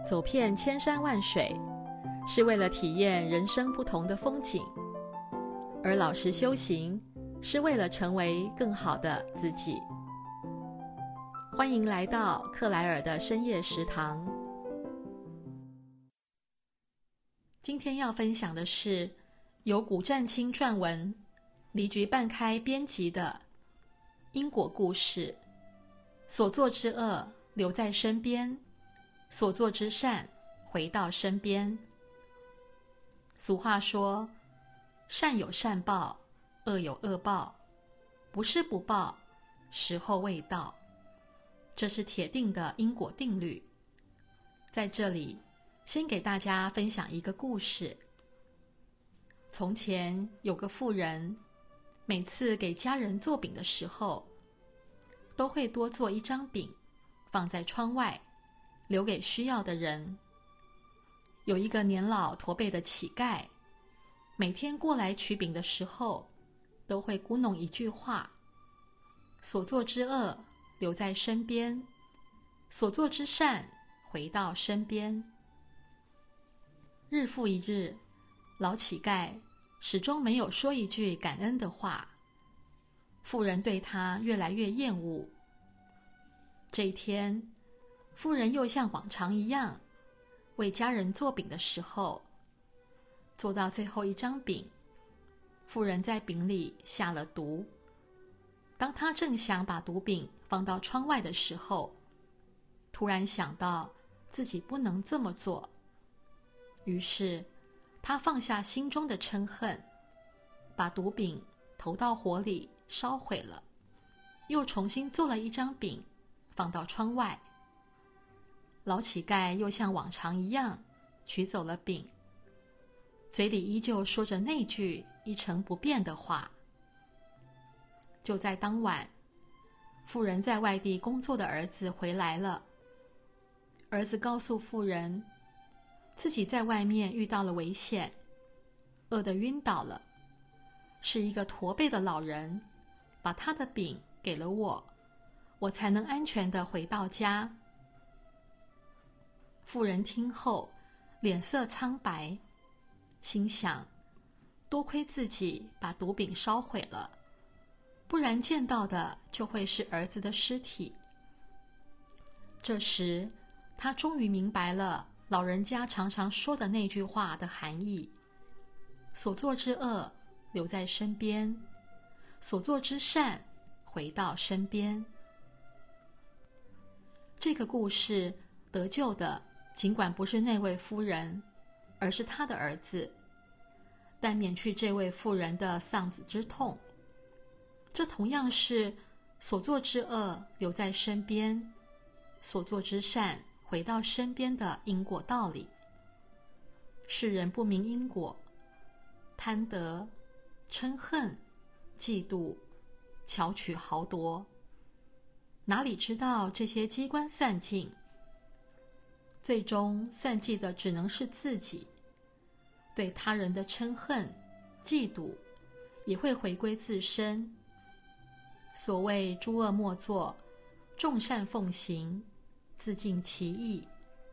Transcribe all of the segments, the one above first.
走遍千山万水，是为了体验人生不同的风景，而老实修行，是为了成为更好的自己。欢迎来到克莱尔的深夜食堂。今天要分享的是由古占清撰文，离局半开编辑的因果故事。所作之恶留在身边，所作之善回到身边。俗话说，善有善报，恶有恶报，不是不报，时候未到。这是铁定的因果定律。在这里，先给大家分享一个故事。从前有个妇人，每次给家人做饼的时候，都会多做一张饼，放在窗外，留给需要的人。有一个年老驼背的乞丐，每天过来取饼的时候，都会咕哝一句话：所作之恶留在身边，所作之善回到身边。日复一日，老乞丐始终没有说一句感恩的话，妇人对他越来越厌恶。这一天，妇人又像往常一样，为家人做饼的时候，做到最后一张饼，妇人在饼里下了毒。当他正想把毒饼放到窗外的时候，突然想到自己不能这么做，于是他放下心中的嗔恨，把毒饼投到火里烧毁了，又重新做了一张饼放到窗外。老乞丐又像往常一样取走了饼，嘴里依旧说着那句一成不变的话。就在当晚，妇人在外地工作的儿子回来了。儿子告诉妇人，自己在外面遇到了危险，饿得晕倒了，是一个驼背的老人把他的饼给了我，我才能安全地回到家。妇人听后脸色苍白，心想，多亏自己把毒饼烧毁了，不然见到的就会是儿子的尸体。这时他终于明白了老人家常常说的那句话的含义：所作之恶留在身边，所作之善回到身边。这个故事得救的尽管不是那位夫人，而是他的儿子，但免去这位妇人的丧子之痛。这同样是所作之恶留在身边，所作之善回到身边的因果道理。世人不明因果，贪得、嗔恨、嫉妒、巧取豪夺，哪里知道这些机关算尽？最终算计的只能是自己，对他人的嗔恨、嫉妒也会回归自身。所谓诸恶莫作，众善奉行，自尽其意。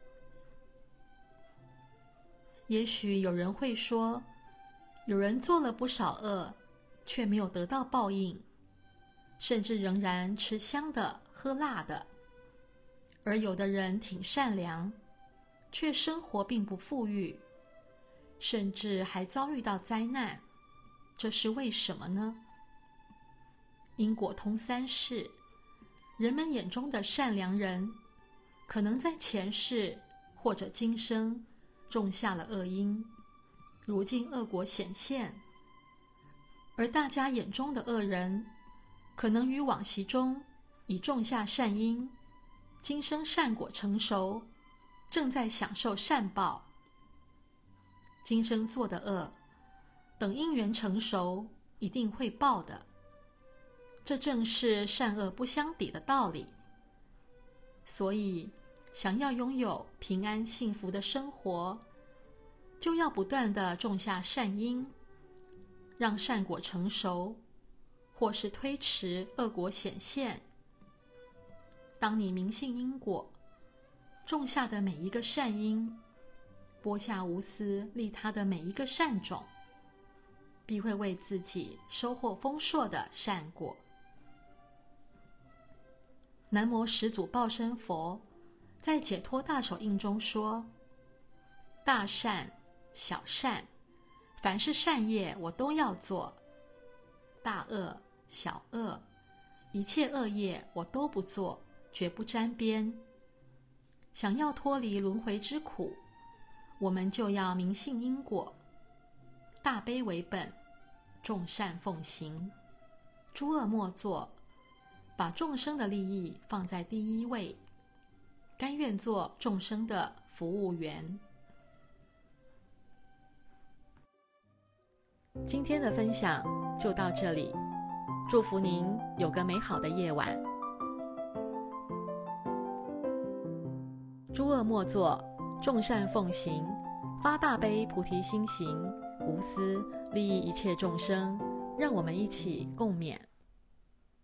也许有人会说，有人做了不少恶，却没有得到报应，甚至仍然吃香的喝辣的，而有的人挺善良，却生活并不富裕，甚至还遭遇到灾难，这是为什么呢？因果通三世，人们眼中的善良人，可能在前世或者今生种下了恶因，如今恶果显现；而大家眼中的恶人，可能于往昔中已种下善因，今生善果成熟，正在享受善报。今生做的恶，等因缘成熟，一定会报的。这正是善恶不相抵的道理。所以，想要拥有平安幸福的生活，就要不断地种下善因，让善果成熟，或是推迟恶果显现。当你明信因果， 种下的每一个善因，播下无私利他的每一个善种，必会为自己收获丰硕的善果。南无始祖报身佛在解脱大手印中说：大善小善，凡是善业我都要做；大恶小恶，一切恶业我都不做，绝不沾边。想要脱离轮回之苦，我们就要明信因果，大悲为本，众善奉行，诸恶莫作，把众生的利益放在第一位，甘愿做众生的服务员。今天的分享就到这里，祝福您有个美好的夜晚。诸恶莫作，众善奉行，发大悲菩提心行，无私利益一切众生，让我们一起共勉。